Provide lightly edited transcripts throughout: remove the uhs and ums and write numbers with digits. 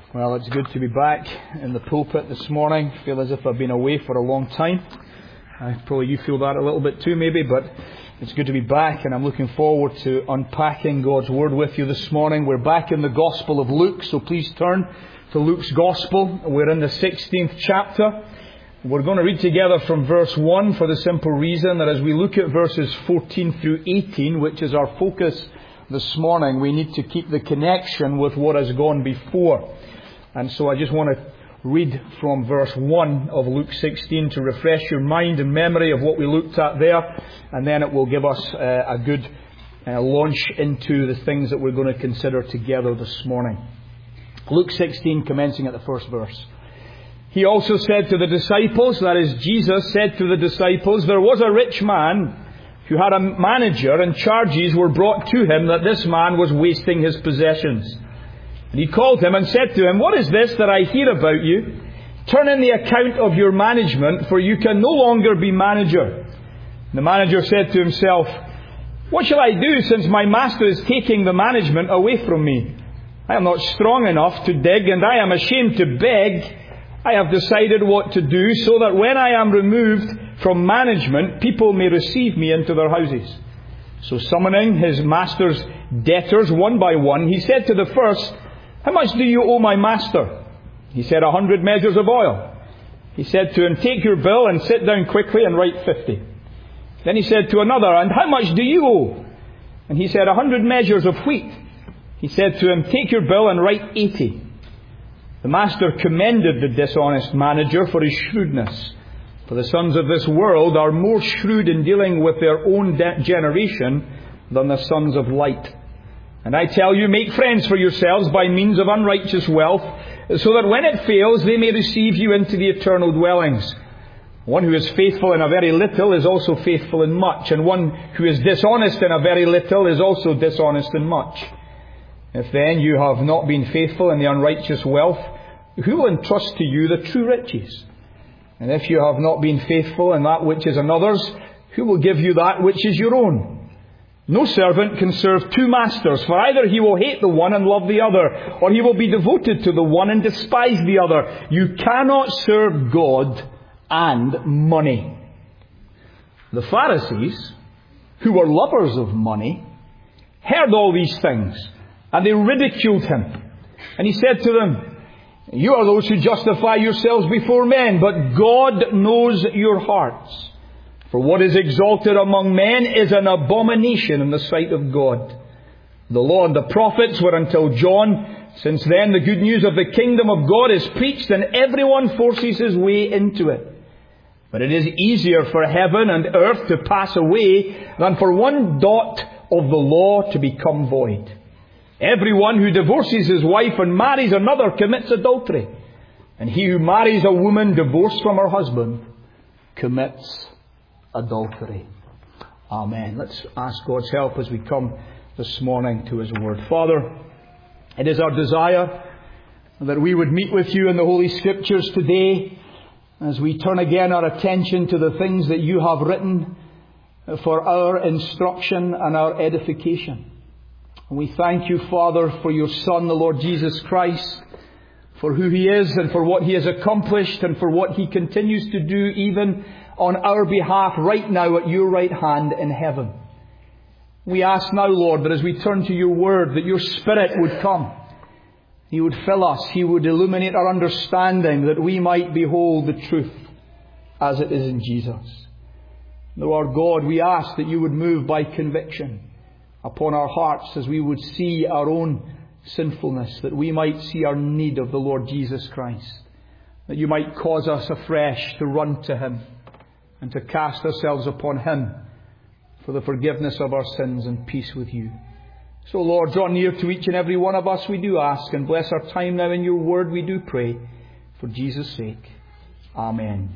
Well, it's good to be back in the pulpit this morning. I feel as if I've been away for a long time. Probably you feel that a little bit too maybe, but it's good to be back, and I'm looking forward to unpacking God's Word with you this morning. We're back in the Gospel of Luke, so please turn to Luke's Gospel. We're in the 16th chapter. We're going to read together from verse 1 for the simple reason that as we look at verses 14 through 18, which is our focus this morning, we need to keep the connection with what has gone before. And so I just want to read from verse 1 of Luke 16 to refresh your mind and memory of what we looked at there. And then it will give us a good launch into the things that we're going to consider together this morning. Luke 16, commencing at the first verse. He also said to the disciples, that is, Jesus said to the disciples, there was a rich man who had a manager, and charges were brought to him that this man was wasting his possessions. And he called him and said to him, what is this that I hear about you? Turn in the account of your management, for you can no longer be manager. And the manager said to himself, what shall I do since my master is taking the management away from me? I am not strong enough to dig, and I am ashamed to beg. I have decided what to do, so that when I am removed from management, people may receive me into their houses. So summoning his master's debtors one by one, he said to the first, how much do you owe my master? He said, 100 measures of oil. He said to him, take your bill and sit down quickly and write 50. Then he said to another, and how much do you owe? And he said, 100 measures of wheat. He said to him, take your bill and write 80. The master commended the dishonest manager for his shrewdness. For the sons of this world are more shrewd in dealing with their own generation than the sons of light. And I tell you, make friends for yourselves by means of unrighteous wealth, so that when it fails, they may receive you into the eternal dwellings. One who is faithful in a very little is also faithful in much, and one who is dishonest in a very little is also dishonest in much. If then you have not been faithful in the unrighteous wealth, who will entrust to you the true riches? And if you have not been faithful in that which is another's, who will give you that which is your own? No servant can serve two masters, for either he will hate the one and love the other, or he will be devoted to the one and despise the other. You cannot serve God and money. The Pharisees, who were lovers of money, heard all these things, and they ridiculed him. And he said to them, you are those who justify yourselves before men, but God knows your hearts. For what is exalted among men is an abomination in the sight of God. The law and the prophets were until John. Since then the good news of the kingdom of God is preached, and everyone forces his way into it. But it is easier for heaven and earth to pass away than for one dot of the law to become void. Everyone who divorces his wife and marries another commits adultery. And he who marries a woman divorced from her husband commits adultery. Amen. Let's ask God's help as we come this morning to His Word. Father, it is our desire that we would meet with you in the Holy Scriptures today as we turn again our attention to the things that you have written for our instruction and our edification. We thank you, Father, for your Son, the Lord Jesus Christ, for who He is and for what He has accomplished and for what He continues to do even on our behalf right now at your right hand in heaven. We ask now, Lord, that as we turn to your word, that your Spirit would come. He would fill us. He would illuminate our understanding that we might behold the truth as it is in Jesus. Lord God, we ask that you would move by conviction upon our hearts as we would see our own sinfulness, that we might see our need of the Lord Jesus Christ, that you might cause us afresh to run to Him and to cast ourselves upon Him for the forgiveness of our sins and peace with you. So, Lord, draw near to each and every one of us, we do ask, and bless our time now in your word, we do pray. For Jesus' sake. Amen.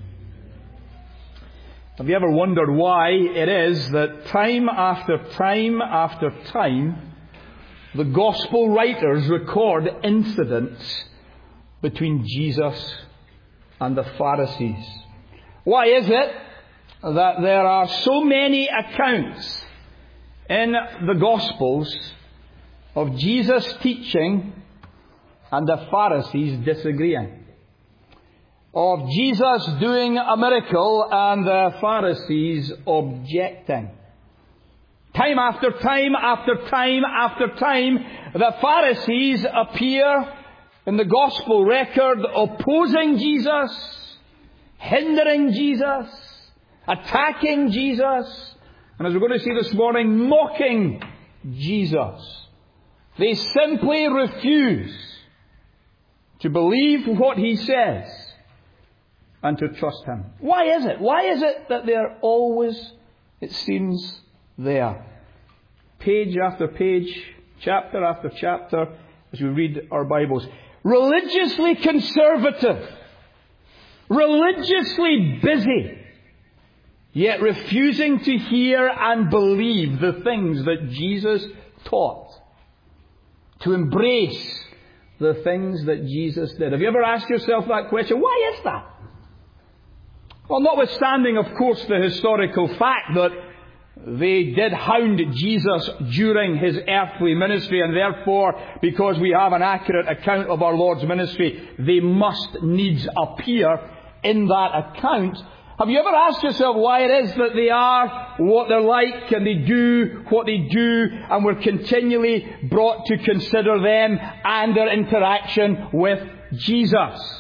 Have you ever wondered why it is that time after time after time, the Gospel writers record incidents between Jesus and the Pharisees? Why is it that there are so many accounts in the Gospels of Jesus teaching and the Pharisees disagreeing. Of Jesus doing a miracle and the Pharisees objecting. Time after time after time after time, the Pharisees appear in the Gospel record opposing Jesus, hindering Jesus, attacking Jesus, and as we're going to see this morning, mocking Jesus. They simply refuse to believe what He says and to trust Him. Why is it? Why is it that they're always, it seems, there? Page after page, chapter after chapter, as we read our Bibles. Religiously conservative, religiously busy, yet refusing to hear and believe the things that Jesus taught. To embrace the things that Jesus did. Have you ever asked yourself that question? Why is that? Well, notwithstanding, of course, the historical fact that they did hound Jesus during His earthly ministry, and therefore, because we have an accurate account of our Lord's ministry, they must needs appear in that account. Have you ever asked yourself why it is that they are what they're like and they do what they do, and we're continually brought to consider them and their interaction with Jesus?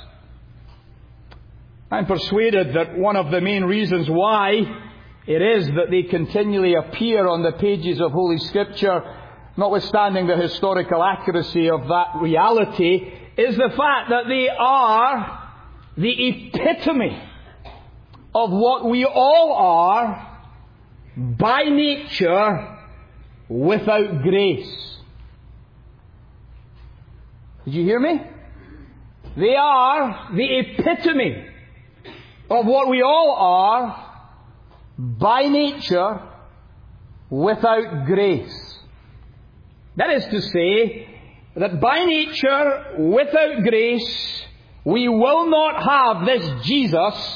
I'm persuaded that one of the main reasons why it is that they continually appear on the pages of Holy Scripture, notwithstanding the historical accuracy of that reality, is the fact that they are the epitome of what we all are by nature without grace. Did you hear me? They are the epitome of what we all are by nature without grace. That is to say, that by nature, without grace, we will not have this Jesus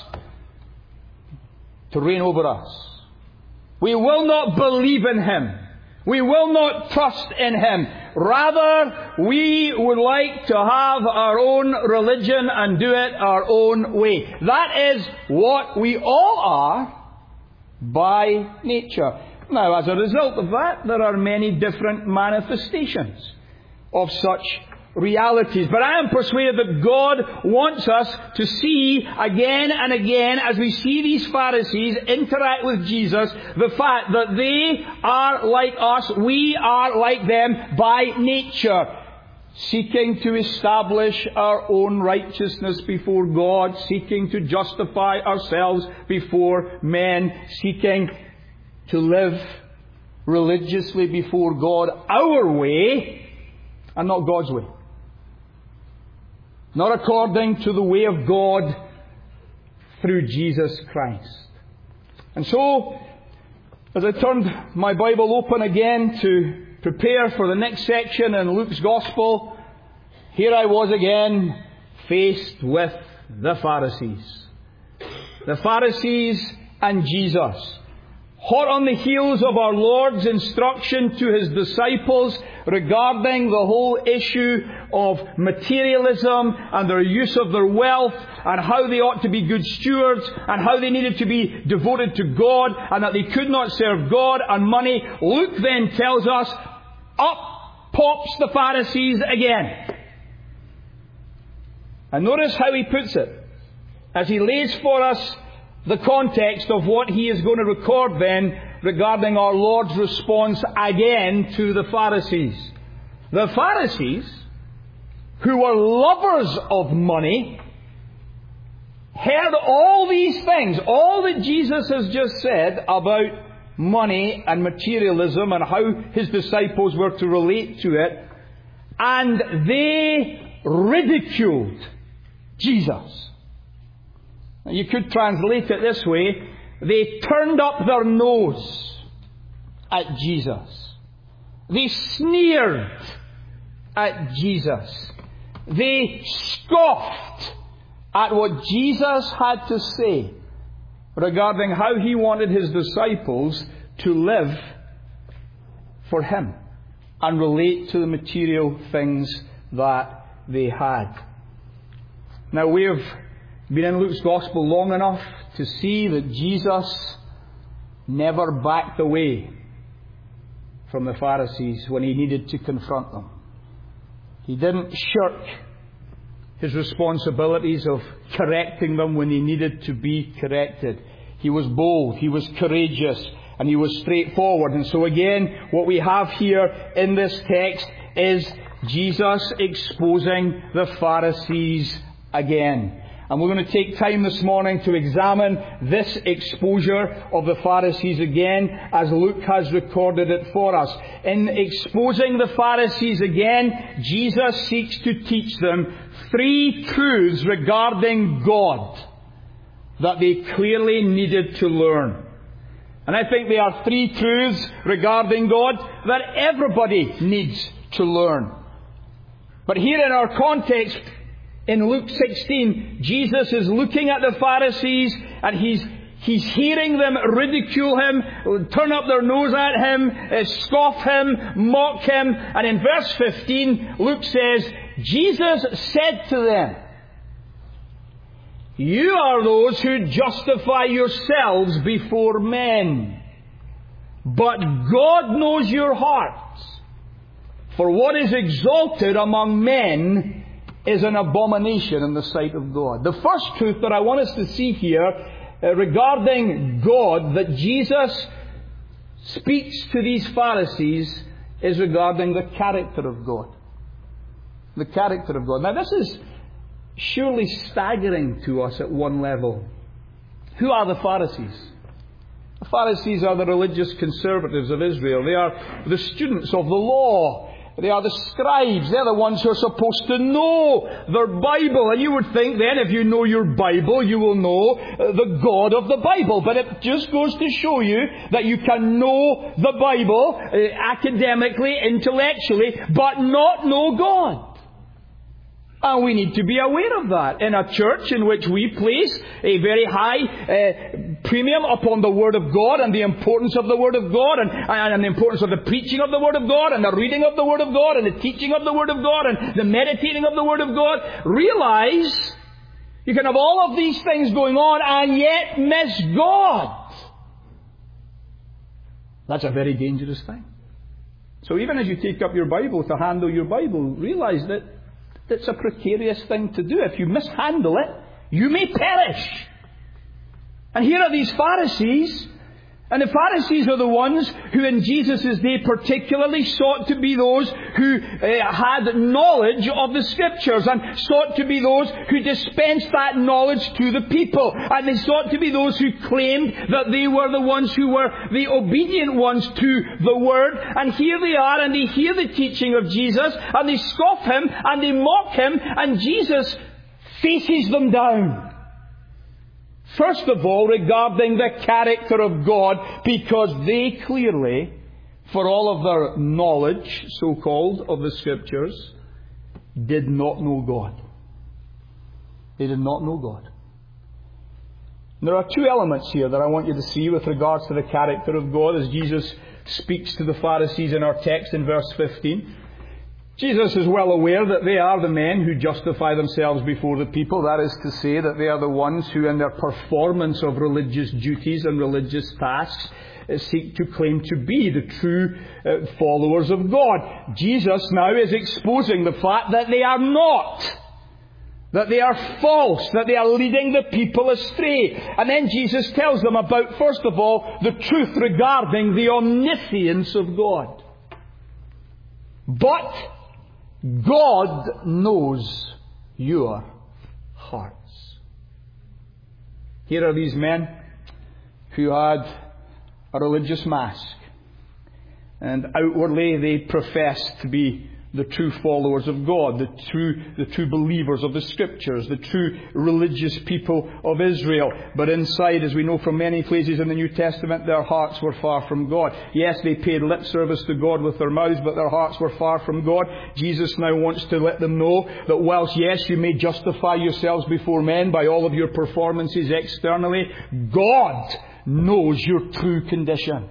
to reign over us. We will not believe in Him. We will not trust in Him. Rather, we would like to have our own religion and do it our own way. That is what we all are by nature. Now, as a result of that, there are many different manifestations of such realities. But I am persuaded that God wants us to see again and again, as we see these Pharisees interact with Jesus, the fact that they are like us, we are like them by nature, seeking to establish our own righteousness before God, seeking to justify ourselves before men, seeking to live religiously before God our way and not God's way. Not according to the way of God through Jesus Christ. And so, as I turned my Bible open again to prepare for the next section in Luke's Gospel, here I was again faced with the Pharisees. The Pharisees and Jesus. Hot on the heels of our Lord's instruction to His disciples regarding the whole issue of materialism and their use of their wealth and how they ought to be good stewards and how they needed to be devoted to God and that they could not serve God and money, Luke then tells us, up pops the Pharisees again. And notice how he puts it as he lays for us the context of what he is going to record then regarding our Lord's response again to the Pharisees. The Pharisees, who were lovers of money, heard all these things, all that Jesus has just said about money and materialism and how His disciples were to relate to it, and they ridiculed Jesus. You could translate it this way. They turned up their nose at Jesus. They sneered at Jesus. They scoffed at what Jesus had to say regarding how He wanted His disciples to live for Him and relate to the material things that they had. Now, we have been in Luke's Gospel long enough to see that Jesus never backed away from the Pharisees when he needed to confront them. He didn't shirk his responsibilities of correcting them when they needed to be corrected. He was bold, he was courageous, and he was straightforward. And so again, what we have here in this text is Jesus exposing the Pharisees again. And we're going to take time this morning to examine this exposure of the Pharisees again, as Luke has recorded it for us. In exposing the Pharisees again, Jesus seeks to teach them 3 truths regarding God that they clearly needed to learn. And I think they are 3 truths regarding God that everybody needs to learn. But here in our context, in Luke 16, Jesus is looking at the Pharisees and he's hearing them ridicule him, turn up their nose at him, scoff him, mock him. And in verse 15, Luke says, Jesus said to them, "You are those who justify yourselves before men, but God knows your hearts. For what is exalted among men is an abomination in the sight of God." The first truth that I want us to see here regarding God that Jesus speaks to these Pharisees is regarding the character of God. The character of God. Now this is surely staggering to us at one level. Who are the Pharisees? The Pharisees are the religious conservatives of Israel. They are the students of the law. They are the scribes. They're the ones who are supposed to know their Bible. And you would think then, if you know your Bible, you will know the God of the Bible. But it just goes to show you that you can know the Bible academically, intellectually, but not know God. And we need to be aware of that. In a church in which we place a very high premium upon the Word of God and the importance of the Word of God and the importance of the preaching of the Word of God and the reading of the Word of God and the teaching of the Word of God and the meditating of the Word of God, realize you can have all of these things going on and yet miss God. That's a very dangerous thing. So even as you take up your Bible to handle your Bible, realize that it's a precarious thing to do. If you mishandle it, you may perish. And here are these Pharisees. And the Pharisees are the ones who in Jesus' day particularly sought to be those who had knowledge of the Scriptures and sought to be those who dispensed that knowledge to the people. And they sought to be those who claimed that they were the ones who were the obedient ones to the Word. And here they are and they hear the teaching of Jesus and they scoff him and they mock him and Jesus faces them down. First of all, regarding the character of God, because they clearly, for all of their knowledge, so-called, of the Scriptures, did not know God. They did not know God. And there are 2 elements here that I want you to see with regards to the character of God as Jesus speaks to the Pharisees in our text in verse 15. Jesus is well aware that they are the men who justify themselves before the people. That is to say that they are the ones who in their performance of religious duties and religious tasks seek to claim to be the true followers of God. Jesus now is exposing the fact that they are not. That they are false. That they are leading the people astray. And then Jesus tells them about, first of all, the truth regarding the omniscience of God. But God knows your hearts. Here are these men who had a religious mask. And outwardly they professed to be the true followers of God, the true believers of the Scriptures, the true religious people of Israel. But inside, as we know from many places in the New Testament, their hearts were far from God. Yes, they paid lip service to God with their mouths, but their hearts were far from God. Jesus now wants to let them know that whilst, yes, you may justify yourselves before men by all of your performances externally, God knows your true condition.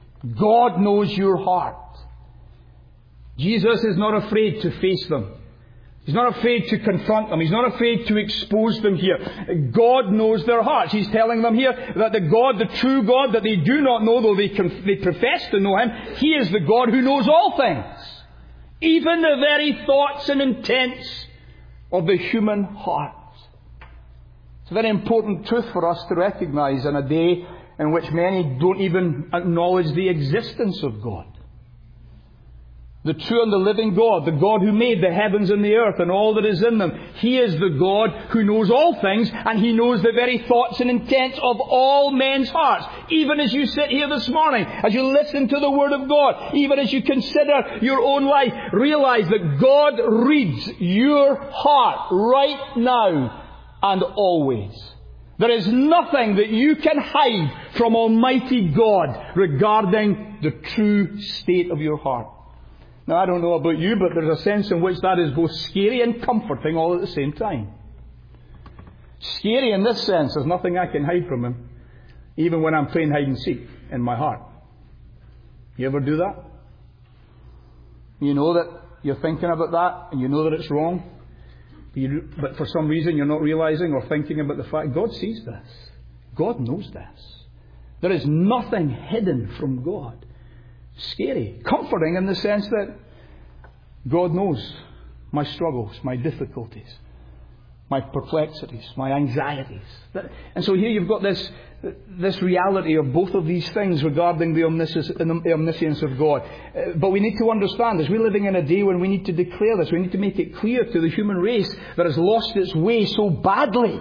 God knows your heart. Jesus is not afraid to face them. He's not afraid to confront them. He's not afraid to expose them here. God knows their hearts. He's telling them here that the God, the true God that they do not know, though they profess to know Him, He is the God who knows all things. Even the very thoughts and intents of the human heart. It's a very important truth for us to recognize in a day in which many don't even acknowledge the existence of God. The true and the living God, the God who made the heavens and the earth and all that is in them. He is the God who knows all things, and He knows the very thoughts and intents of all men's hearts. Even as you sit here this morning, as you listen to the Word of God, even as you consider your own life, realize that God reads your heart right now and always. There is nothing that you can hide from Almighty God regarding the true state of your heart. Now, I don't know about you, but there's a sense in which that is both scary and comforting all at the same time. Scary in this sense, there's nothing I can hide from Him, even when I'm playing hide and seek in my heart. You ever do that? You know that you're thinking about that, and you know that it's wrong, but for some reason you're not realizing or thinking about the fact God sees this. God knows this. There is nothing hidden from God. Scary. Comforting in the sense that God knows my struggles, my difficulties, my perplexities, my anxieties. And so here you've got this reality of both of these things regarding the omniscience of God. But we need to understand this. We're living in a day when we need to declare this. We need to make it clear to the human race that has lost its way so badly.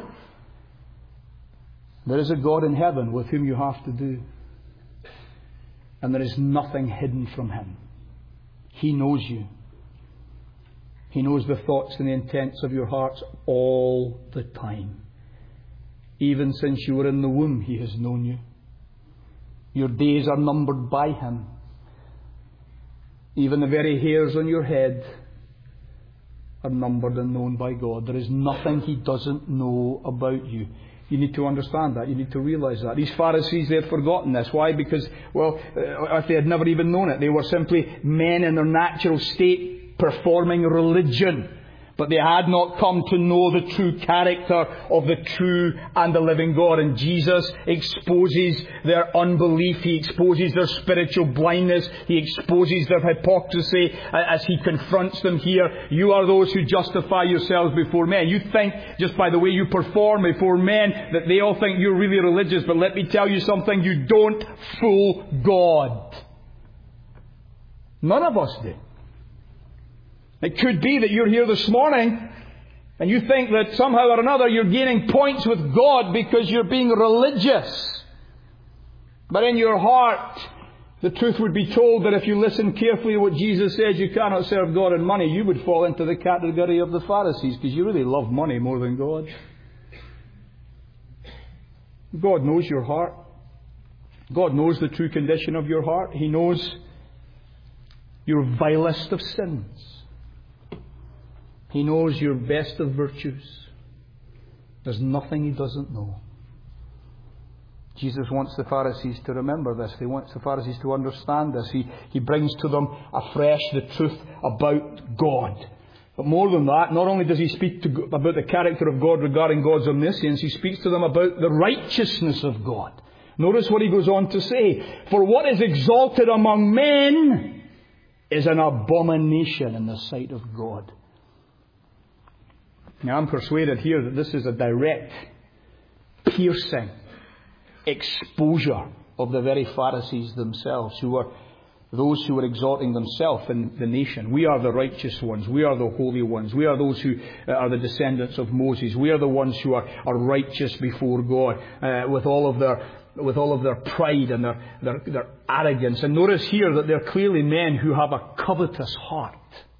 There is a God in heaven with whom you have to do. And there is nothing hidden from Him. He knows you. He knows the thoughts and the intents of your hearts all the time. Even since you were in the womb, He has known you. Your days are numbered by Him. Even the very hairs on your head are numbered and known by God. There is nothing He doesn't know about you. You need to understand that. You need to realize that. These Pharisees, they had forgotten this. Why? Because, if they had never even known it, they were simply men in their natural state performing religion. But they had not come to know the true character of the true and the living God. And Jesus exposes their unbelief. He exposes their spiritual blindness. He exposes their hypocrisy as He confronts them here. You are those who justify yourselves before men. You think, just by the way you perform before men, that they all think you're really religious. But let me tell you something. You don't fool God. None of us do. It could be that you're here this morning and you think that somehow or another you're gaining points with God because you're being religious. But in your heart, the truth would be told that if you listen carefully to what Jesus says, you cannot serve God and money, you would fall into the category of the Pharisees because you really love money more than God. God knows your heart. God knows the true condition of your heart. He knows your vilest of sins. He knows your best of virtues. There's nothing He doesn't know. Jesus wants the Pharisees to remember this. He wants the Pharisees to understand this. He brings to them afresh the truth about God. But more than that, not only does He speak about the character of God regarding God's omniscience, He speaks to them about the righteousness of God. Notice what He goes on to say. For what is exalted among men is an abomination in the sight of God. Now, I'm persuaded here that this is a direct, piercing exposure of the very Pharisees themselves, who were those who were exalting themselves in the nation. We are the righteous ones. We are the holy ones. We are those who are the descendants of Moses. We are the ones who are righteous before God, with all of their pride and their arrogance. And notice here that they're clearly men who have a covetous heart.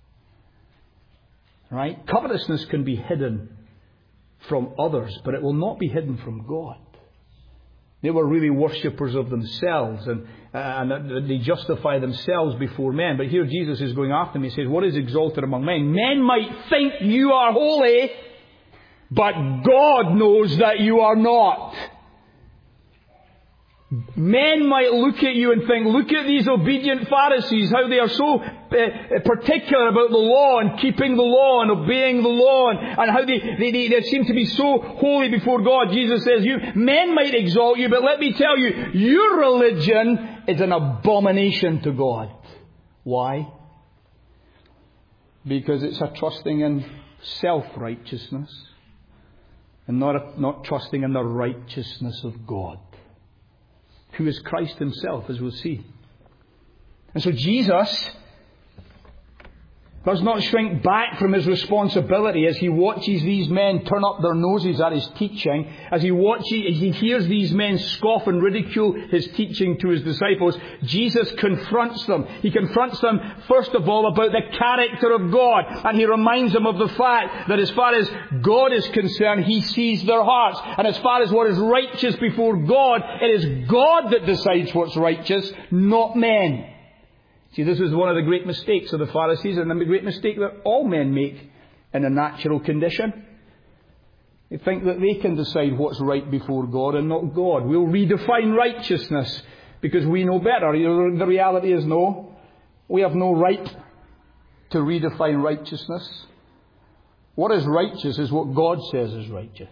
Right? Covetousness can be hidden from others, but it will not be hidden from God. They were really worshippers of themselves, and they justify themselves before men. But here Jesus is going after them. He says, what is exalted among men? Men might think you are holy, but God knows that you are not. Men might look at you and think, look at these obedient Pharisees, how they are so particular about the law and keeping the law and obeying the law and how they seem to be so holy before God. Jesus says, men might exalt you, but let me tell you, your religion is an abomination to God. Why? Because it's a trusting in self-righteousness and not trusting in the righteousness of God, who is Christ himself, as we'll see. And so Jesus does not shrink back from his responsibility as he watches these men turn up their noses at his teaching, as he hears these men scoff and ridicule his teaching to his disciples. Jesus confronts them. He confronts them, first of all, about the character of God. And he reminds them of the fact that as far as God is concerned, he sees their hearts. And as far as what is righteous before God, it is God that decides what's righteous, not men. See, this was one of the great mistakes of the Pharisees, and the great mistake that all men make in a natural condition. They think that they can decide what's right before God and not God. We'll redefine righteousness because we know better. The reality is no. We have no right to redefine righteousness. What is righteous is what God says is righteous.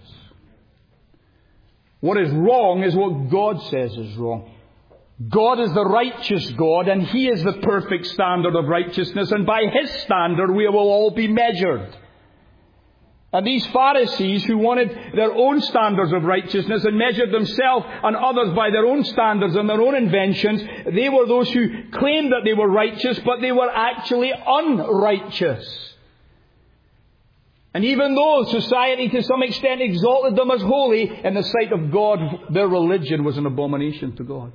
What is wrong is what God says is wrong. God is the righteous God, and he is the perfect standard of righteousness, and by his standard we will all be measured. And these Pharisees who wanted their own standards of righteousness and measured themselves and others by their own standards and their own inventions, they were those who claimed that they were righteous, but they were actually unrighteous. And even though society to some extent exalted them as holy, in the sight of God, their religion was an abomination to God.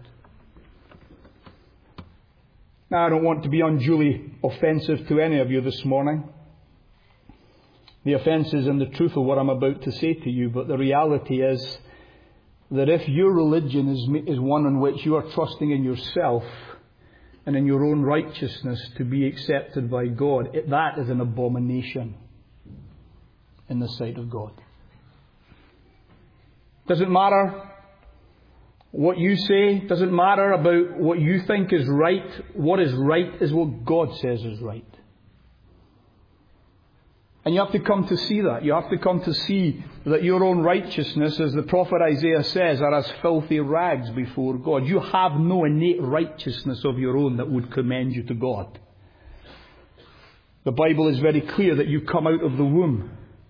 Now, I don't want to be unduly offensive to any of you this morning. The offence is in the truth of what I'm about to say to you, but the reality is that if your religion is one in which you are trusting in yourself and in your own righteousness to be accepted by God, that is an abomination in the sight of God. Doesn't matter what you say, doesn't matter about what you think is right. What is right is what God says is right. And you have to come to see that. You have to come to see that your own righteousness, as the prophet Isaiah says, are as filthy rags before God. You have no innate righteousness of your own that would commend you to God. The Bible is very clear that you come out of the womb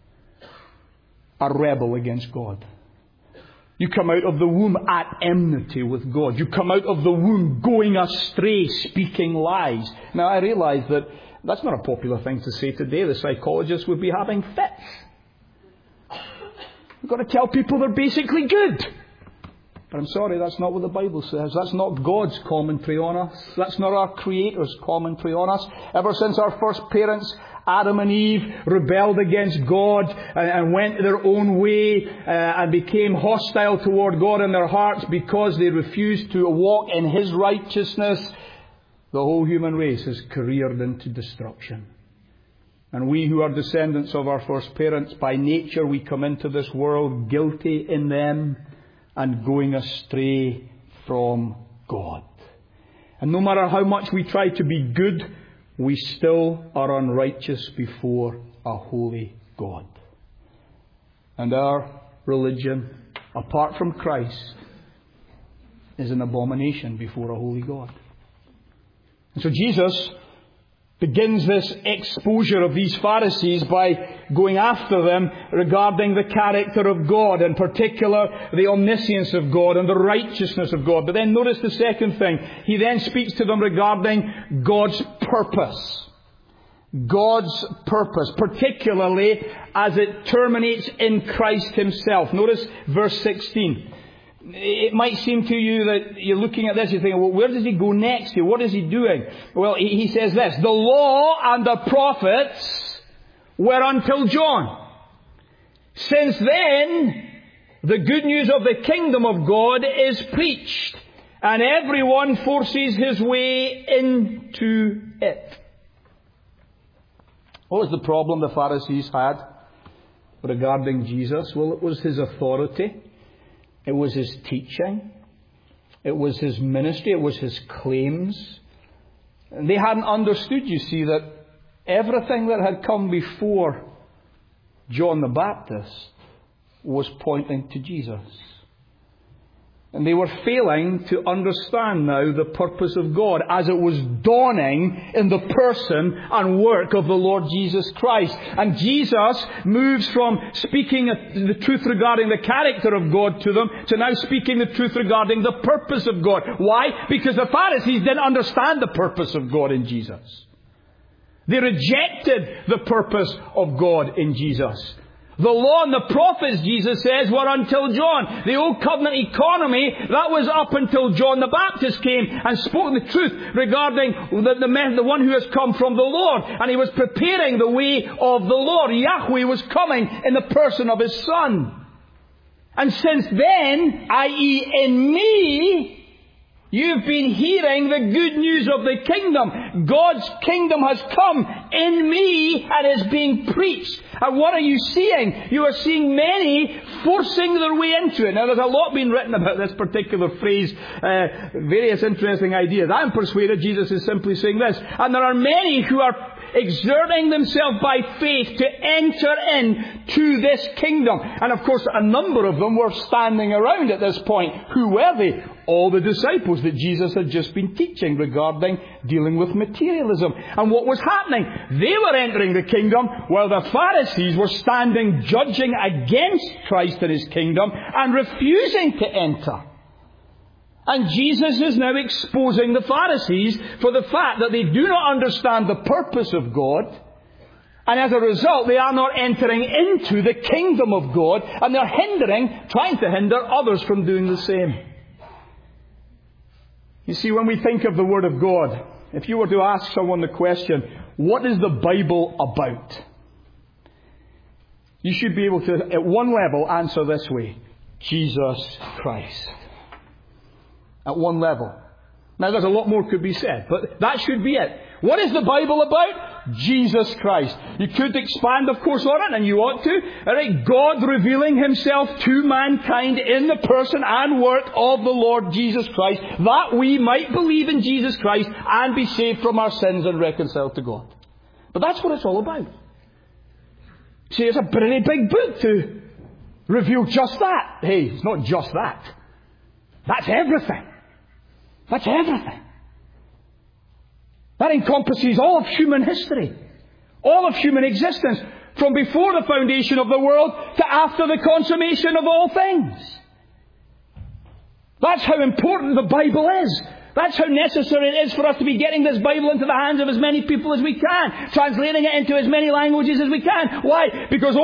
a rebel against God. You come out of the womb at enmity with God. You come out of the womb going astray, speaking lies. Now, I realise that that's not a popular thing to say today. The psychologists would be having fits. You've got to tell people they're basically good. But I'm sorry, that's not what the Bible says. That's not God's commentary on us. That's not our Creator's commentary on us. Ever since our first parents, Adam and Eve, rebelled against God and went their own way and became hostile toward God in their hearts because they refused to walk in his righteousness, the whole human race has careered into destruction. And we who are descendants of our first parents, by nature we come into this world guilty in them and going astray from God. And no matter how much we try to be good, we still are unrighteous before a holy God. And our religion, apart from Christ, is an abomination before a holy God. And so Jesus begins this exposure of these Pharisees by going after them regarding the character of God, in particular the omniscience of God and the righteousness of God. But then notice the second thing. He then speaks to them regarding God's purpose. God's purpose, particularly as it terminates in Christ himself. Notice verse 16. It might seem to you that you're looking at this, you're thinking, well, where does he go next here? What is he doing? Well, he says this, the law and the prophets were until John. Since then, the good news of the kingdom of God is preached, and everyone forces his way into it. What was the problem the Pharisees had regarding Jesus? Well, it was his authority. It was his teaching. It was his ministry. It was his claims. And they hadn't understood, you see, that everything that had come before John the Baptist was pointing to Jesus. And they were failing to understand now the purpose of God as it was dawning in the person and work of the Lord Jesus Christ. And Jesus moves from speaking the truth regarding the character of God to them to now speaking the truth regarding the purpose of God. Why? Because the Pharisees didn't understand the purpose of God in Jesus. They rejected the purpose of God in Jesus. The law and the prophets, Jesus says, were until John. The old covenant economy, that was up until John the Baptist came and spoke the truth regarding the one who has come from the Lord. And he was preparing the way of the Lord. Yahweh was coming in the person of his Son. And since then, i.e. in me, you've been hearing the good news of the kingdom. God's kingdom has come in me and is being preached. And what are you seeing? You are seeing many forcing their way into it. Now, there's a lot being written about this particular phrase, various interesting ideas. I'm persuaded Jesus is simply saying this. And there are many who are exerting themselves by faith to enter into this kingdom. And of course, a number of them were standing around at this point. Who were they? All the disciples that Jesus had just been teaching regarding dealing with materialism. And what was happening? They were entering the kingdom while the Pharisees were standing judging against Christ and his kingdom and refusing to enter. And Jesus is now exposing the Pharisees for the fact that they do not understand the purpose of God. And as a result, they are not entering into the kingdom of God. And they're trying to hinder others from doing the same. You see, when we think of the Word of God, if you were to ask someone the question, what is the Bible about? You should be able to, at one level, answer this way: Jesus Christ. At one level. Now, there's a lot more could be said, but that should be it. What is the Bible about? Jesus Christ. You could expand, of course, on it, and you ought to. Alright, God revealing himself to mankind in the person and work of the Lord Jesus Christ, that we might believe in Jesus Christ and be saved from our sins and reconciled to God. But that's what it's all about. See, it's a pretty big book to reveal just that. Hey, it's not just that. That's everything. That's everything. That encompasses all of human history, all of human existence, from before the foundation of the world to after the consummation of all things. That's how important the Bible is. That's how necessary it is for us to be getting this Bible into the hands of as many people as we can, translating it into as many languages as we can. Why? Because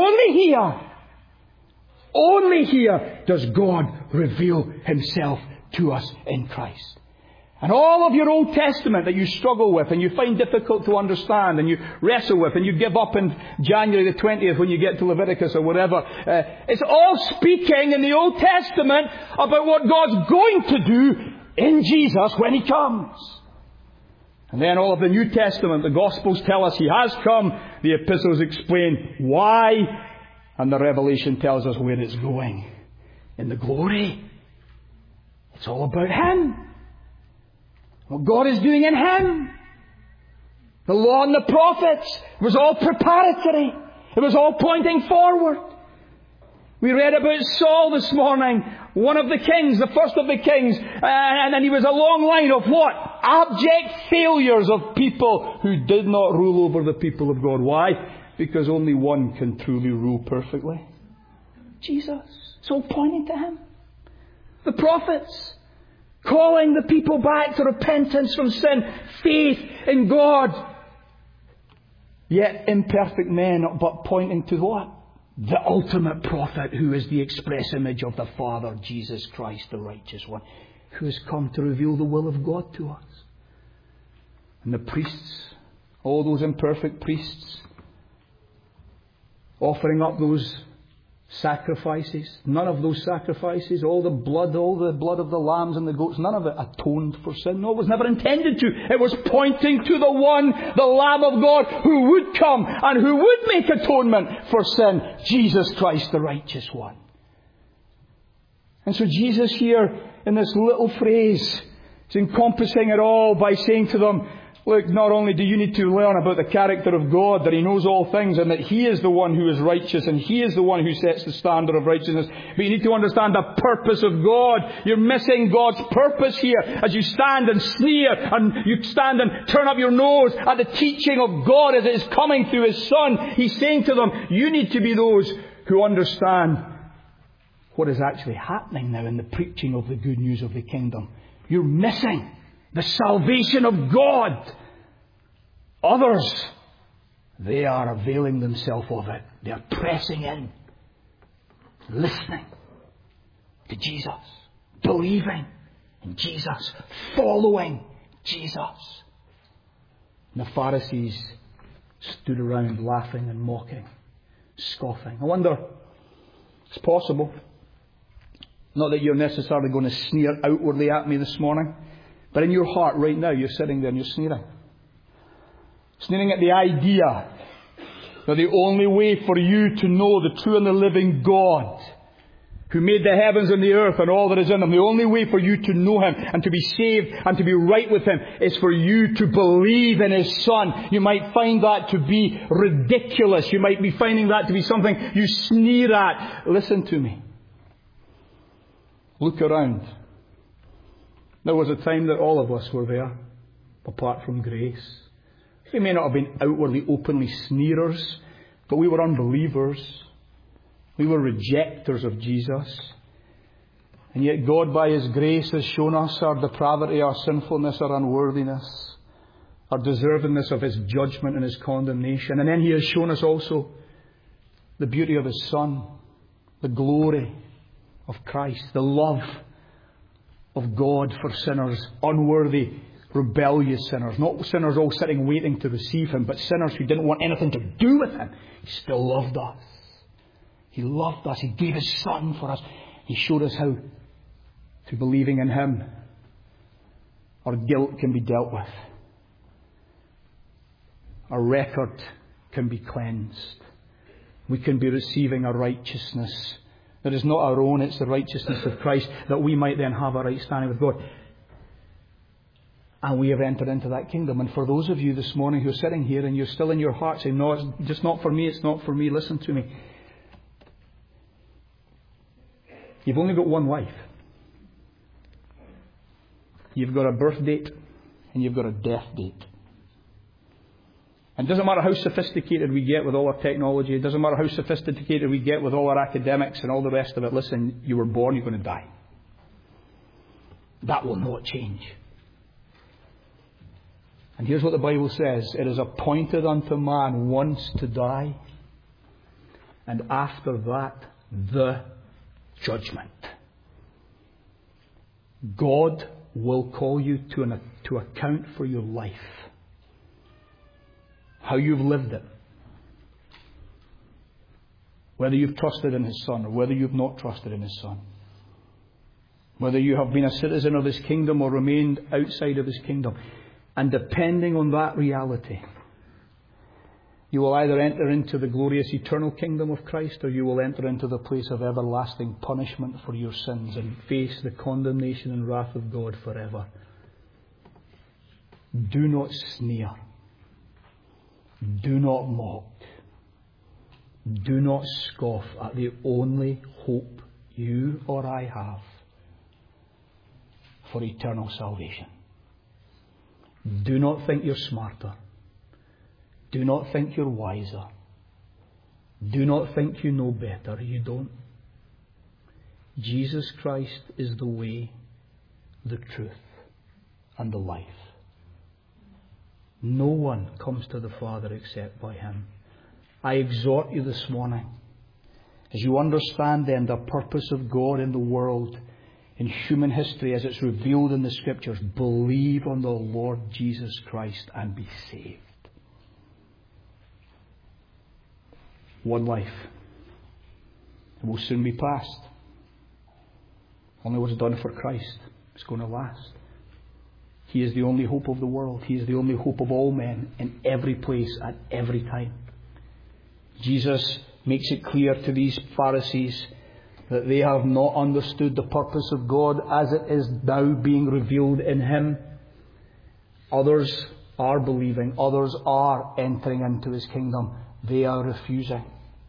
only here does God reveal himself to us in Christ. And all of your Old Testament that you struggle with and you find difficult to understand and you wrestle with and you give up in January the 20th when you get to Leviticus or whatever, it's all speaking in the Old Testament about what God's going to do in Jesus when he comes. And then all of the New Testament, the Gospels tell us he has come, the epistles explain why, and the Revelation tells us where it's going. In the glory. It's all about him. What God is doing in him. The law and the prophets was all preparatory. It was all pointing forward. We read about Saul this morning, one of the kings, the first of the kings, and he was a long line of what? Abject failures of people who did not rule over the people of God. Why? Because only one can truly rule perfectly. Jesus. It's all pointing to him. The prophets, calling the people back to repentance from sin, faith in God. Yet imperfect men, but pointing to what? The ultimate prophet, who is the express image of the Father, Jesus Christ, the righteous one, who has come to reveal the will of God to us. And the priests, all those imperfect priests, offering up those sacrifices. None of those sacrifices, all the blood of the lambs and the goats, none of it atoned for sin. No, it was never intended to. It was pointing to the one, the Lamb of God, who would come and who would make atonement for sin. Jesus Christ, the righteous one. And so Jesus here, in this little phrase, is encompassing it all by saying to them, Look, not only do you need to learn about the character of God, that He knows all things and that He is the one who is righteous and He is the one who sets the standard of righteousness, but you need to understand the purpose of God. You're missing God's purpose here as you stand and sneer and you stand and turn up your nose at the teaching of God as it is coming through His Son. He's saying to them, you need to be those who understand what is actually happening now in the preaching of the good news of the kingdom. You're missing the salvation of God. Others, they are availing themselves of it. They are pressing in, listening to Jesus, believing in Jesus, following Jesus. And the Pharisees stood around laughing and mocking, scoffing. I wonder, it's possible, not that you're necessarily going to sneer outwardly at me this morning, but in your heart right now, you're sitting there and you're sneering. Sneering at the idea that the only way for you to know the true and the living God, who made the heavens and the earth and all that is in them, the only way for you to know Him and to be saved and to be right with Him is for you to believe in His Son. You might find that to be ridiculous. You might be finding that to be something you sneer at. Listen to me. Look around. There was a time that all of us were there, apart from grace. We may not have been outwardly, openly sneerers, but we were unbelievers. We were rejectors of Jesus. And yet God, by His grace, has shown us our depravity, our sinfulness, our unworthiness, our deservingness of His judgment and His condemnation. And then He has shown us also the beauty of His Son, the glory of Christ, the love of God for sinners, unworthy, rebellious sinners. Not sinners all sitting waiting to receive Him, but sinners who didn't want anything to do with Him. He still loved us. He loved us. He gave His Son for us. He showed us how, through believing in Him, our guilt can be dealt with. Our record can be cleansed. We can be receiving a righteousness that is not our own, it's the righteousness of Christ, that we might then have a right standing with God. And we have entered into that kingdom. And for those of you this morning who are sitting here and you're still in your heart saying, no, it's just not for me, it's not for me, listen to me. You've only got one life. You've got a birth date and you've got a death date. And it doesn't matter how sophisticated we get with all our technology. It doesn't matter how sophisticated we get with all our academics and all the rest of it. Listen, you were born, you're going to die. That will not change. And here's what the Bible says. It is appointed unto man once to die. And after that, the judgment. God will call you to account for your life. How you've lived it. Whether you've trusted in His Son or whether you've not trusted in His Son. Whether you have been a citizen of His kingdom or remained outside of His kingdom. And depending on that reality, you will either enter into the glorious eternal kingdom of Christ or you will enter into the place of everlasting punishment for your sins and face the condemnation and wrath of God forever. Do not sneer. Do not mock. Do not scoff at the only hope you or I have for eternal salvation. Do not think you're smarter. Do not think you're wiser. Do not think you know better. You don't. Jesus Christ is the way, the truth, and the life. No one comes to the Father except by Him. I exhort you this morning, as you understand then the purpose of God in the world, in human history as it's revealed in the Scriptures, believe on the Lord Jesus Christ and be saved. One life. It will soon be past. Only what's done for Christ is going to last. He is the only hope of the world. He is the only hope of all men in every place at every time. Jesus makes it clear to these Pharisees that they have not understood the purpose of God as it is now being revealed in Him. Others are believing. Others are entering into His kingdom. They are refusing.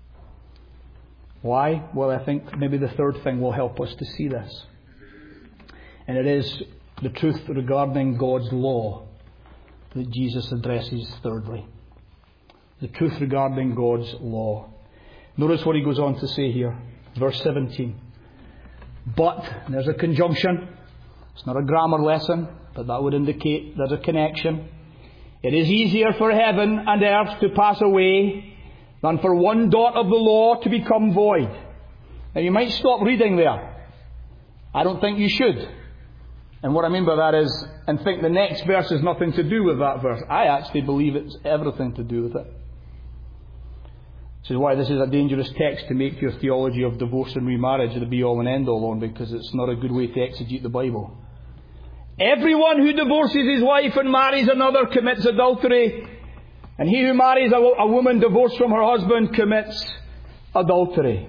Why? Well, I think maybe the third thing will help us to see this. And it is the truth regarding God's law that Jesus addresses thirdly. The truth regarding God's law. Notice what He goes on to say here. Verse 17. But, and there's a conjunction. It's not a grammar lesson, but that would indicate there's a connection. It is easier for heaven and earth to pass away than for one dot of the law to become void. Now you might stop reading there. I don't think you should. And what I mean by that is, and think the next verse has nothing to do with that verse. I actually believe it's everything to do with it. This is why this is a dangerous text to make your theology of divorce and remarriage the be-all and end-all on, because it's not a good way to exegete the Bible. Everyone who divorces his wife and marries another commits adultery. And he who marries a woman divorced from her husband commits adultery.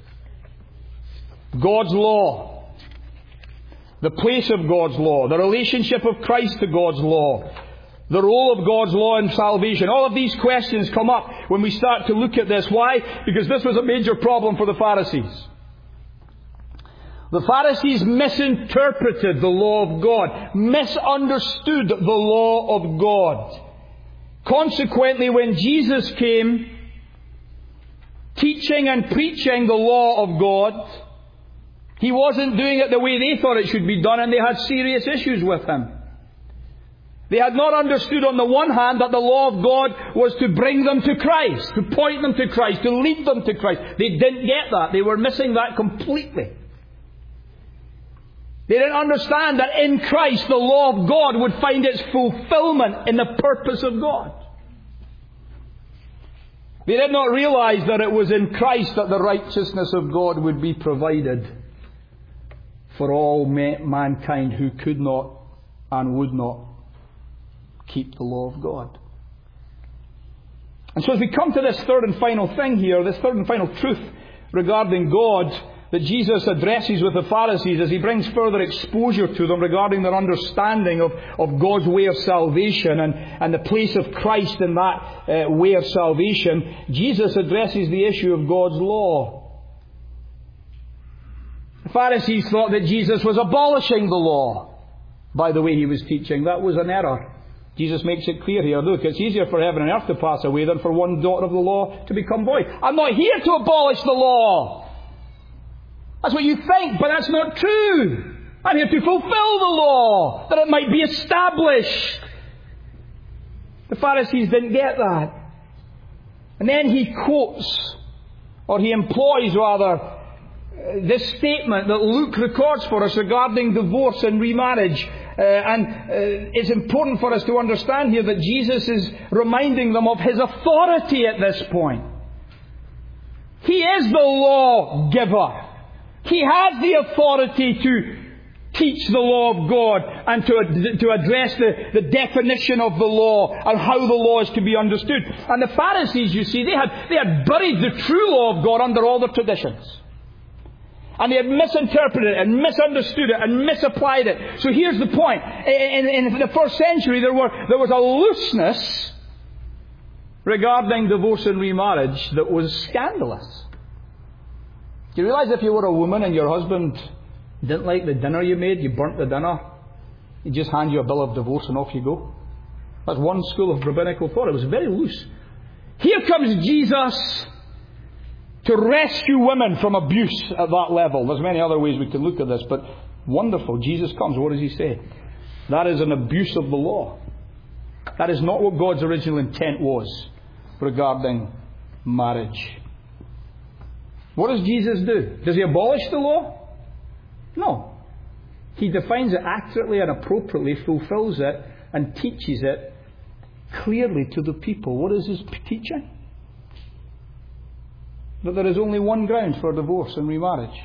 God's law. The place of God's law. The relationship of Christ to God's law. The role of God's law in salvation. All of these questions come up when we start to look at this. Why? Because this was a major problem for the Pharisees. The Pharisees misinterpreted the law of God. Misunderstood the law of God. Consequently, when Jesus came teaching and preaching the law of God, He wasn't doing it the way they thought it should be done, and they had serious issues with Him. They had not understood on the one hand that the law of God was to bring them to Christ, to point them to Christ, to lead them to Christ. They didn't get that. They were missing that completely. They didn't understand that in Christ the law of God would find its fulfillment in the purpose of God. They did not realize that it was in Christ that the righteousness of God would be provided for all mankind who could not and would not keep the law of God. And so as we come to this third and final thing here, this third and final truth regarding God that Jesus addresses with the Pharisees as He brings further exposure to them regarding their understanding of God's way of salvation and the place of Christ in that way of salvation, Jesus addresses the issue of God's law. The Pharisees thought that Jesus was abolishing the law by the way He was teaching. That was an error. Jesus makes it clear here. Look, it's easier for heaven and earth to pass away than for one dot of the law to become void. I'm not here to abolish the law. That's what you think, but that's not true. I'm here to fulfill the law, that it might be established. The Pharisees didn't get that. And then he quotes, or he employs rather, this statement that Luke records for us regarding divorce and remarriage. It's important for us to understand here that Jesus is reminding them of His authority at this point. He is the law giver. He has the authority to teach the law of God and to address the definition of the law and how the law is to be understood. And the Pharisees, you see, they had buried the true law of God under all their traditions. And they had misinterpreted it and misunderstood it and misapplied it. So here's the point. In the first century, there was a looseness regarding divorce and remarriage that was scandalous. Do you realise if you were a woman and your husband didn't like the dinner you made, you burnt the dinner, he'd just hand you a bill of divorce and off you go? That's one school of rabbinical thought. It was very loose. Here comes Jesus to rescue women from abuse at that level. There's many other ways we can look at this, but wonderful. Jesus comes. What does He say? That is an abuse of the law. That is not what God's original intent was regarding marriage. What does Jesus do? Does He abolish the law? No. He defines it accurately and appropriately, fulfills it, and teaches it clearly to the people. What is His teaching? That there is only one ground for divorce and remarriage,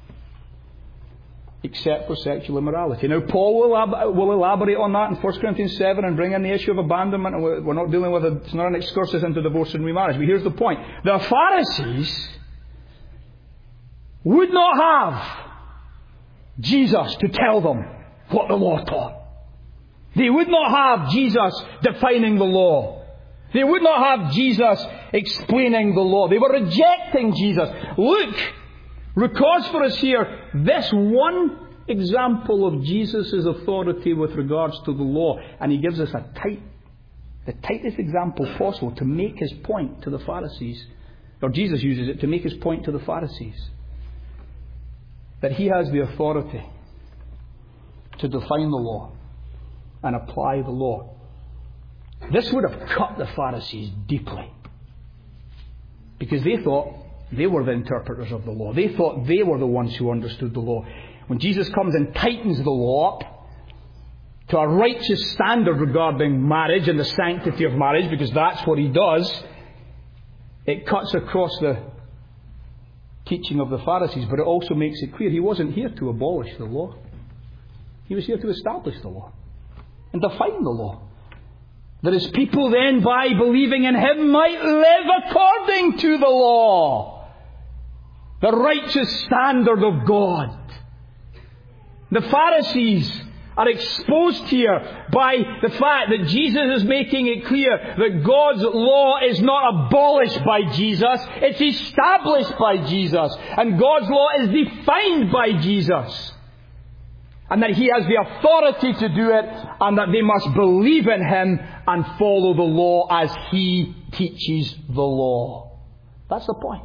except for sexual immorality. Now, Paul will elaborate on that in 1 Corinthians 7 and bring in the issue of abandonment. And we're not dealing with it. It's not an excursus into divorce and remarriage. But here's the point. The Pharisees would not have Jesus to tell them what the law taught. They would not have Jesus defining the law. They would not have Jesus explaining the law. They were rejecting Jesus. Luke records for us here this one example of Jesus' authority with regards to the law. And he gives us the tightest example possible to make his point to the Pharisees. Or Jesus uses it to make his point to the Pharisees. That he has the authority to define the law and apply the law. This would have cut the Pharisees deeply. Because they thought they were the interpreters of the law. They thought they were the ones who understood the law. When Jesus comes and tightens the law up to a righteous standard regarding marriage and the sanctity of marriage, because that's what he does, it cuts across the teaching of the Pharisees, but it also makes it clear he wasn't here to abolish the law. He was here to establish the law and define the law. That his people then, by believing in him, might live according to the law. The righteous standard of God. The Pharisees are exposed here by the fact that Jesus is making it clear that God's law is not abolished by Jesus, it's established by Jesus. And God's law is defined by Jesus. And that he has the authority to do it, and that they must believe in him and follow the law as he teaches the law. That's the point.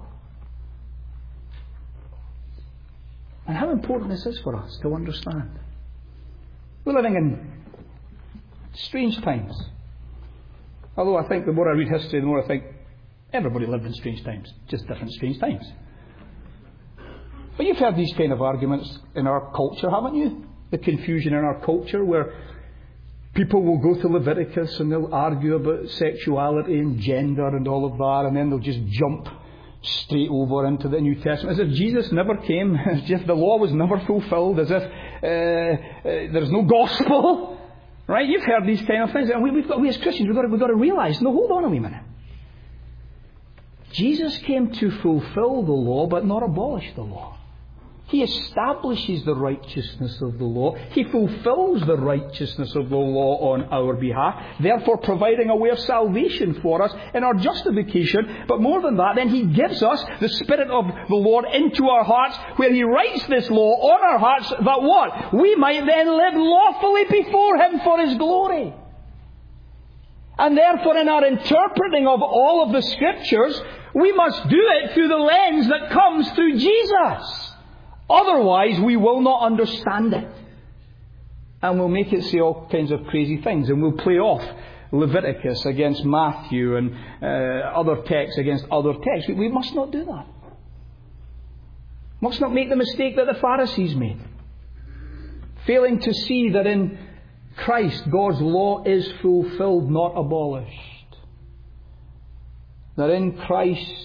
And how important this is for us to understand. We're living in strange times. Although I think the more I read history, the more I think everybody lived in strange times. Just different strange times. But you've heard these kind of arguments in our culture, haven't you? The confusion in our culture where people will go to Leviticus and they'll argue about sexuality and gender and all of that, and then they'll just jump straight over into the New Testament, as if Jesus never came, as if the law was never fulfilled, as if there's no gospel. Right? You've heard these kind of things. And we as Christians, we've got to realise, no, hold on a wee minute. Jesus came to fulfill the law, but not abolish the law. He establishes the righteousness of the law. He fulfills the righteousness of the law on our behalf, therefore providing a way of salvation for us in our justification. But more than that, then he gives us the Spirit of the Lord into our hearts, where he writes this law on our hearts, that what? We might then live lawfully before him for his glory. And therefore, in our interpreting of all of the Scriptures, we must do it through the lens that comes through Jesus. Otherwise, we will not understand it. And we'll make it say all kinds of crazy things. And we'll play off Leviticus against Matthew and other texts against other texts. We must not do that. Must not make the mistake that the Pharisees made. Failing to see that in Christ, God's law is fulfilled, not abolished. That in Christ,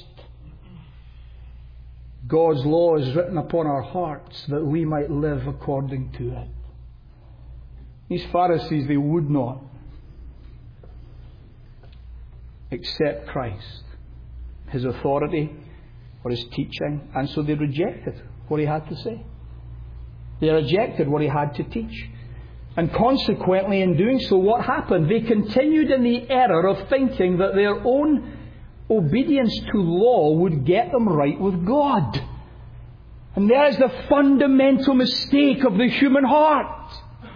God's law is written upon our hearts that we might live according to it. These Pharisees, they would not accept Christ, his authority or his teaching, and so they rejected what he had to say. They rejected what he had to teach. And consequently, in doing so, what happened? They continued in the error of thinking that their own obedience to law would get them right with God. And there is the fundamental mistake of the human heart.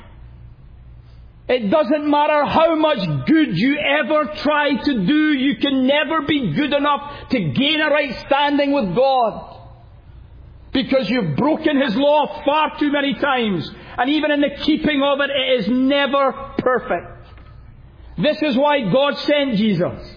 It doesn't matter how much good you ever try to do, you can never be good enough to gain a right standing with God. Because you've broken his law far too many times. And even in the keeping of it, it is never perfect. This is why God sent Jesus.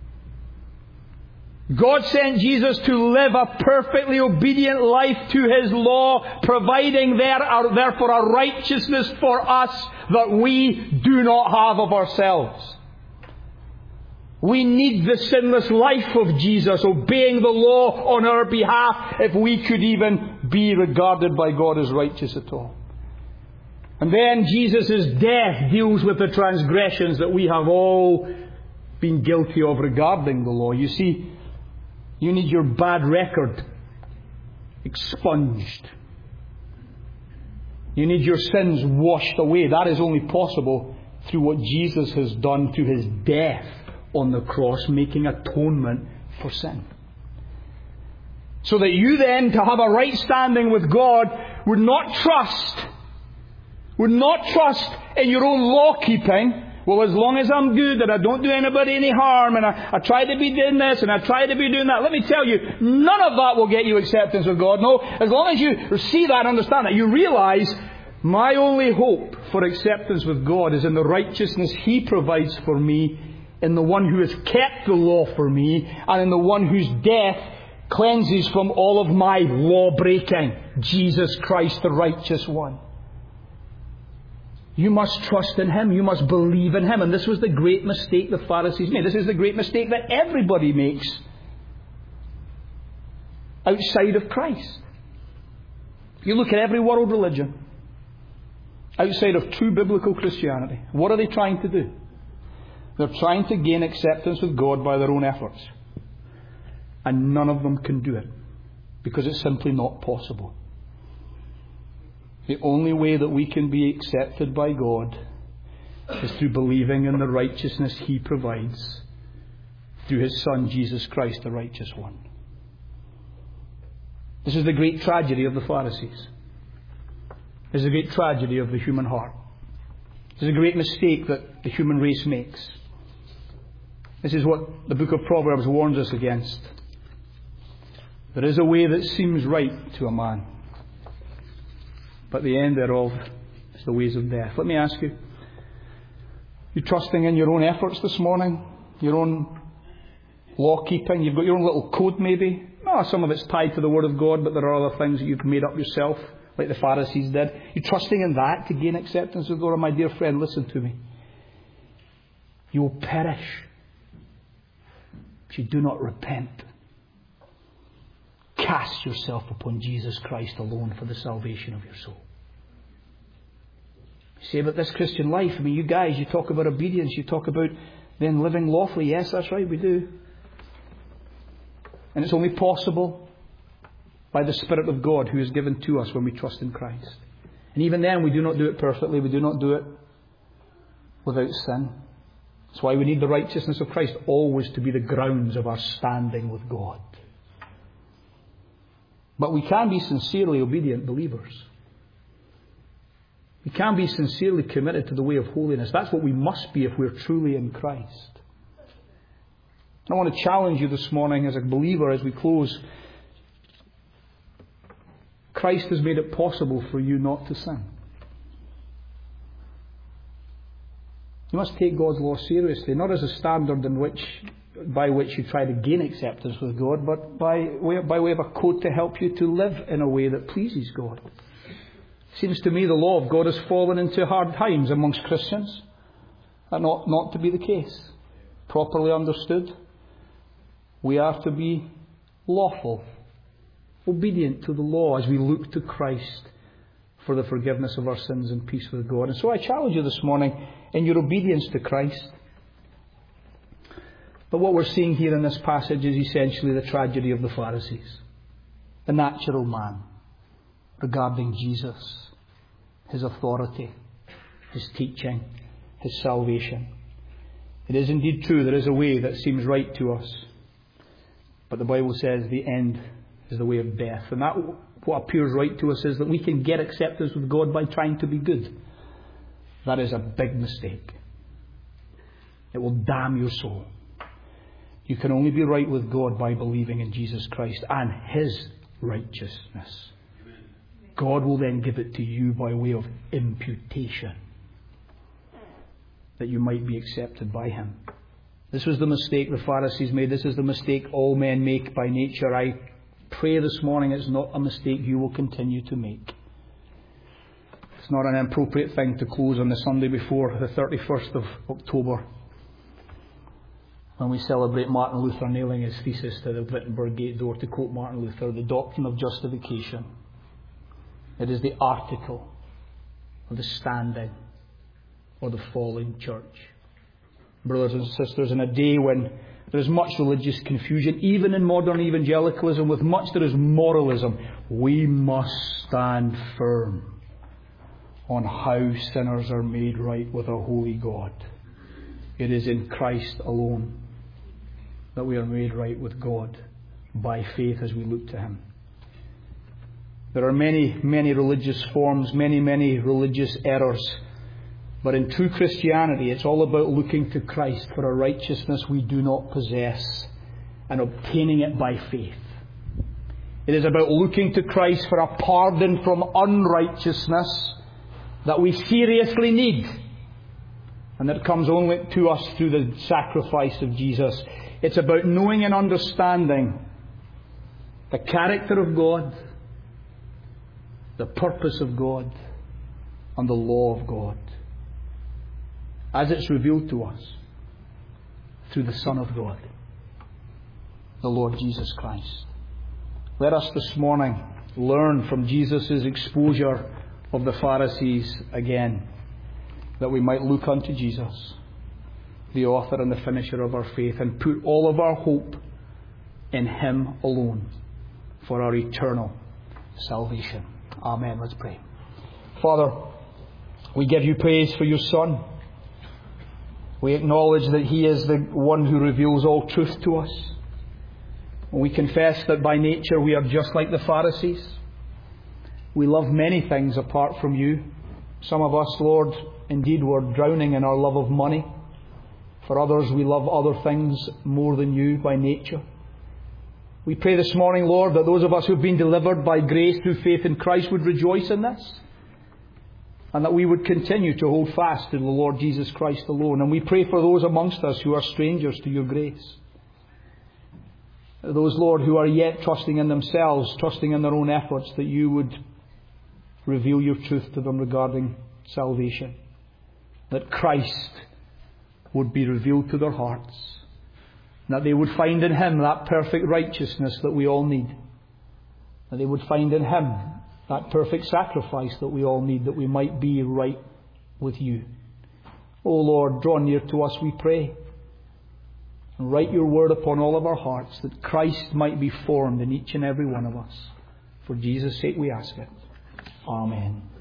God sent Jesus to live a perfectly obedient life to his law, providing therefore a righteousness for us that we do not have of ourselves. We need the sinless life of Jesus, obeying the law on our behalf, if we could even be regarded by God as righteous at all. And then Jesus' death deals with the transgressions that we have all been guilty of regarding the law. You see, you need your bad record expunged. You need your sins washed away. That is only possible through what Jesus has done through his death on the cross, making atonement for sin. So that you then, to have a right standing with God, would not trust in your own law keeping. Well, as long as I'm good and I don't do anybody any harm and I try to be doing this and I try to be doing that, let me tell you, none of that will get you acceptance with God. No, as long as you see that and understand that, you realize my only hope for acceptance with God is in the righteousness He provides for me, in the one who has kept the law for me, and in the one whose death cleanses from all of my law breaking, Jesus Christ, the righteous one. You must trust in Him. You must believe in Him. And this was the great mistake the Pharisees made. This is the great mistake that everybody makes outside of Christ. You look at every world religion outside of true biblical Christianity. What are they trying to do? They're trying to gain acceptance with God by their own efforts. And none of them can do it, because it's simply not possible. The only way that we can be accepted by God is through believing in the righteousness He provides through His Son, Jesus Christ, the righteous one. This is the great tragedy of the Pharisees. This is the great tragedy of the human heart. This is a great mistake that the human race makes. This is what the book of Proverbs warns us against. There is a way that seems right to a man, but the end thereof is the ways of death. Let me ask you, you trusting in your own efforts this morning? Your own law keeping? You've got your own little code maybe? No, some of it's tied to the Word of God, but there are other things that you've made up yourself, like the Pharisees did. You trusting in that to gain acceptance with God? My dear friend, listen to me. You will perish if you do not repent. Cast yourself upon Jesus Christ alone for the salvation of your soul. You say about this Christian life, I mean, you guys, you talk about obedience, you talk about then living lawfully. Yes, that's right, we do. And it's only possible by the Spirit of God who is given to us when we trust in Christ. And even then, we do not do it perfectly. We do not do it without sin. That's why we need the righteousness of Christ always to be the grounds of our standing with God. But we can be sincerely obedient believers. We can be sincerely committed to the way of holiness. That's what we must be if we're truly in Christ. I want to challenge you this morning as a believer as we close. Christ has made it possible for you not to sin. You must take God's law seriously, not as a standard by which you try to gain acceptance with God, but by way of a code to help you to live in a way that pleases God. It seems to me the law of God has fallen into hard times amongst Christians. That not to be the case. Properly understood, we are to be lawful, obedient to the law as we look to Christ for the forgiveness of our sins and peace with God. And so I challenge you this morning in your obedience to Christ. But what we're seeing here in this passage is essentially the tragedy of the Pharisees. The natural man regarding Jesus, His authority, His teaching, His salvation. It is indeed true, there is a way that seems right to us. But the Bible says the end is the way of death. And that what appears right to us is that we can get acceptance with God by trying to be good. That is a big mistake. It will damn your soul. You can only be right with God by believing in Jesus Christ and His righteousness. God will then give it to you by way of imputation, that you might be accepted by Him. This was the mistake the Pharisees made. This is the mistake all men make by nature. I pray this morning it's not a mistake you will continue to make. It's not an appropriate thing to close on the Sunday before the 31st of October, when we celebrate Martin Luther nailing his thesis to the Wittenberg gate door. To quote Martin Luther, the doctrine of justification. It is the article of the standing or the falling church. Brothers and sisters, in a day when there is much religious confusion, even in modern evangelicalism, with much there is moralism, we must stand firm on how sinners are made right with a holy God. It is in Christ alone that we are made right with God by faith as we look to Him. There are many, many religious forms, many, many religious errors. But in true Christianity, it's all about looking to Christ for a righteousness we do not possess and obtaining it by faith. It is about looking to Christ for a pardon from unrighteousness that we seriously need, and that comes only to us through the sacrifice of Jesus. It's about knowing and understanding the character of God, the purpose of God, and the law of God, as it's revealed to us through the Son of God, the Lord Jesus Christ. Let us this morning learn from Jesus' exposure of the Pharisees again, that we might look unto Jesus, the author and the finisher of our faith, and put all of our hope in Him alone for our eternal salvation. Amen. Let's pray. Father, we give You praise for Your Son. We acknowledge that He is the one who reveals all truth to us. And we confess that by nature we are just like the Pharisees. We love many things apart from You. Some of us, Lord, indeed were drowning in our love of money. For others, we love other things more than You by nature. We pray this morning, Lord, that those of us who have been delivered by grace through faith in Christ would rejoice in this, and that we would continue to hold fast to the Lord Jesus Christ alone. And we pray for those amongst us who are strangers to Your grace. Those, Lord, who are yet trusting in themselves, trusting in their own efforts, that You would reveal Your truth to them regarding salvation. That Christ would be revealed to their hearts. That they would find in Him that perfect righteousness that we all need. That they would find in Him that perfect sacrifice that we all need, that we might be right with You. O Lord, draw near to us, we pray. And write Your word upon all of our hearts, that Christ might be formed in each and every one of us. For Jesus' sake we ask it. Amen.